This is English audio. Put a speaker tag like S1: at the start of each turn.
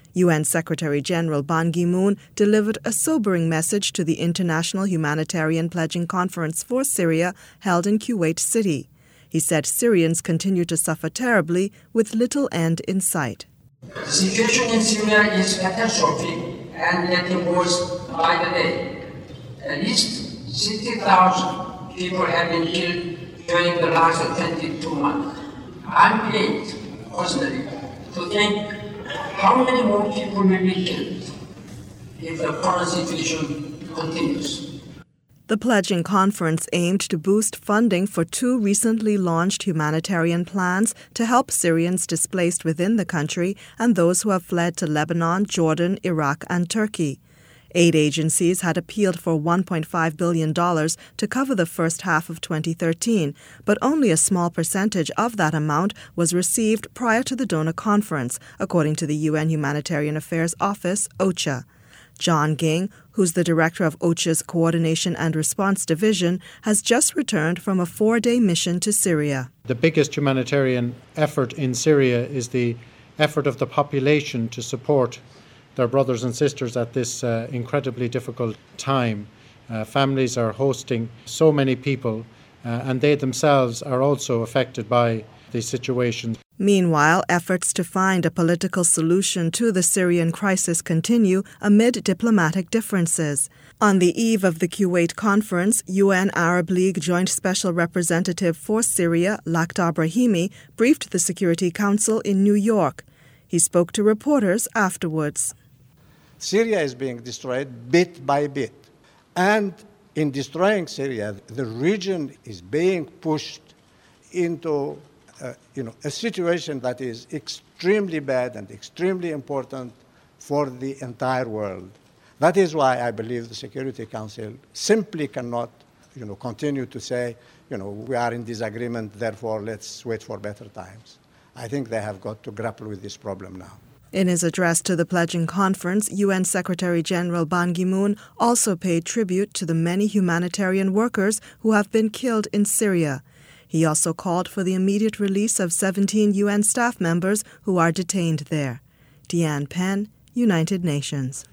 S1: UN Secretary-General Ban Ki-moon delivered a sobering message to the International Humanitarian Pledging Conference for Syria held in Kuwait City. He said Syrians continue to suffer terribly with little end in sight.
S2: The situation in Syria is catastrophic and getting worse by the day. At least 60,000 people have been killed during the last 22 months. I'm pained, personally, to think how many more people will be killed if the current situation continues.
S1: The pledging conference aimed to boost funding for 2 recently launched humanitarian plans to help Syrians displaced within the country and those who have fled to Lebanon, Jordan, Iraq, and Turkey. Aid agencies had appealed for $1.5 billion to cover the first half of 2013, but only a small percentage of that amount was received prior to the donor conference, according to the UN Humanitarian Affairs Office, OCHA. John Ging, who's the director of OCHA's Coordination and Response Division, has just returned from a 4-day mission to Syria.
S3: The biggest humanitarian effort in Syria is the effort of the population to support their brothers and sisters at this incredibly difficult time. Families are hosting so many people, and they themselves are also affected by the situation.
S1: Meanwhile, efforts to find a political solution to the Syrian crisis continue amid diplomatic differences. On the eve of the Kuwait conference, UN Arab League Joint Special Representative for Syria, Lakhdar Brahimi, briefed the Security Council in New York. He spoke to reporters afterwards.
S4: Syria is being destroyed bit by bit. And in destroying Syria, the region is being pushed into a situation that is extremely bad and extremely important for the entire world. That is why I believe the Security Council simply cannot, continue to say, we are in disagreement, therefore let's wait for better times. I think they have got to grapple with this problem now.
S1: In his address to the pledging conference, UN Secretary-General Ban Ki-moon also paid tribute to the many humanitarian workers who have been killed in Syria. He also called for the immediate release of 17 UN staff members who are detained there. Deanne Penn, United Nations.